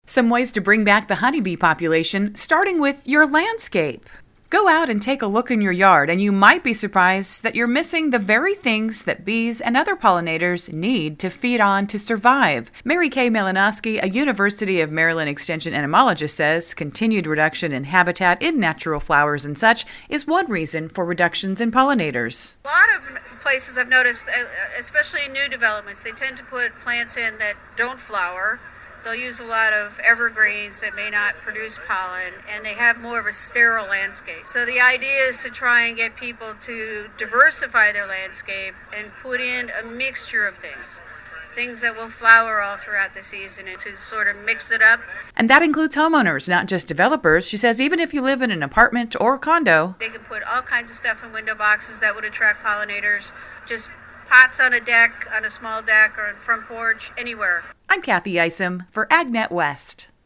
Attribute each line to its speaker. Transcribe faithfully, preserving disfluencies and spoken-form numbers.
Speaker 1: Some ways to bring back the honeybee population, starting with your landscape. Go out and take a look in your yard, and you might be surprised that you're missing the very things that bees and other pollinators need to feed on to survive. Mary Kay Malinowski, a University of Maryland Extension entomologist, says continued reduction in habitat in natural flowers and such is one reason for reductions in pollinators.
Speaker 2: A lot of places I've noticed, especially in new developments, they tend to put plants in that don't flower. They'll use a lot of evergreens that may not produce pollen, and they have more of a sterile landscape. So the idea is to try and get people to diversify their landscape and put in a mixture of things. Things that will flower all throughout the season, and to sort of mix it up.
Speaker 1: And that includes homeowners, not just developers. She says even if you live in an apartment or a condo,
Speaker 2: they can put all kinds of stuff in window boxes that would attract pollinators. Just pots on a deck, on a small deck, or in front porch, anywhere.
Speaker 1: I'm Kathy Isom for AgNet West.